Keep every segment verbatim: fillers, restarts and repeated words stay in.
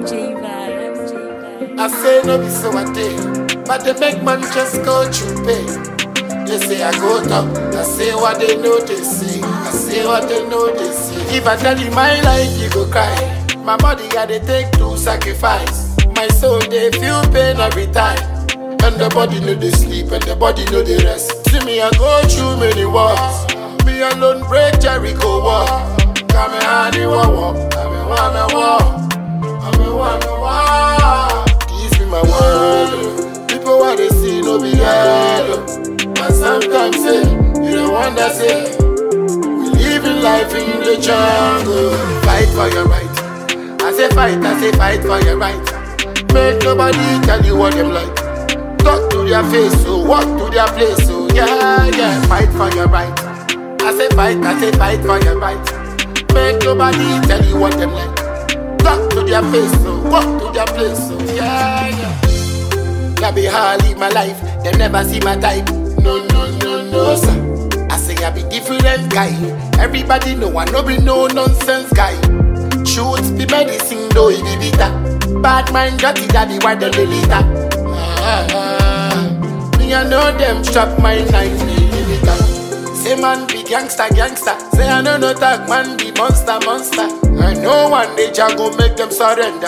M J vibe, M J vibe. I say no be so I take, but they make man just go through pain. They say I go top, I say what they know they say, I say what they know they say. If I tell you my life, you go cry. My body got to take to sacrifice. My soul they feel pain every time. And the body know they sleep and the body know they rest. See me I go through many wars. Me alone break Jericho wall. Come and honey war, come and wanna war, come and wanna war. This be my world. People what they see no be yellow. And sometimes say you don't want to say we living life in the jungle. Fight for your right. I say fight, I say fight for your right. Make nobody tell you what them like. Talk to their face, so walk to their place, so yeah, yeah. Fight for your right. I say fight, I say fight for your right. Make nobody tell you what them like. Talk to their face, so walk to their place, so yeah, yeah. That be how I live my life, they never see my type. No, no, no, no, sir. I say I be different guy. Everybody know I no be no nonsense guy. Truth be medicine, though it be bitter. Bad mind, dirty daddy, why the lilita? Ah, ah, me I know them strap my nine millimeter. Say man be gangster, gangster. Say I know no tag man be monster, monster. I know one day Jah go make them surrender.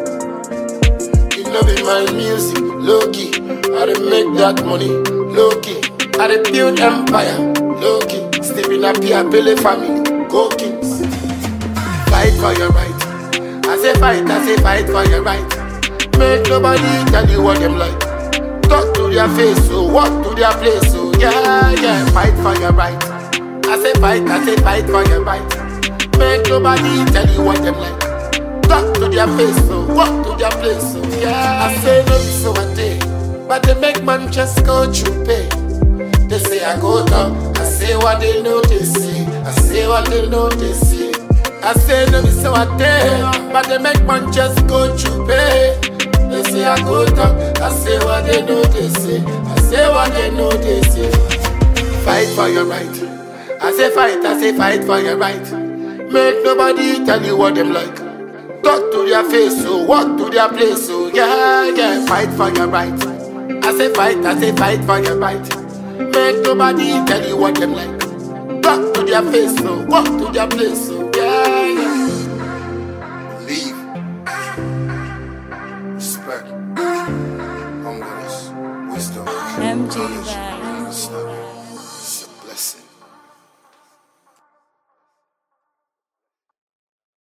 It no be my music, low key. I dey make that money, low key. I dey build empire, low key. Sleeping up here, Pele family, go Kings. Fight for your right. I say fight, I say fight for your right. Make nobody tell you what them like. Talk to their face, so walk to their place, so yeah, yeah. Fight for your right. I say fight, I say fight for your right. Make nobody tell you what them like. Talk to their face, so walk to their place, so yeah. I say no be so I take, but they make man just go through pain. They say I go down, I say what they know they see, I say what they know they see. I say no be so I take, but they make man just go through pain. They say I go talk, I say what they know they say, I say what they know they say. Fight for your right. I say fight, I say fight for your right. Make nobody tell you what them like. Talk to their face, so walk to their place, so yeah, yeah. Fight for your right. I say fight, I say fight for your right. Make nobody tell you what them like. Talk to their face, so walk to their place, so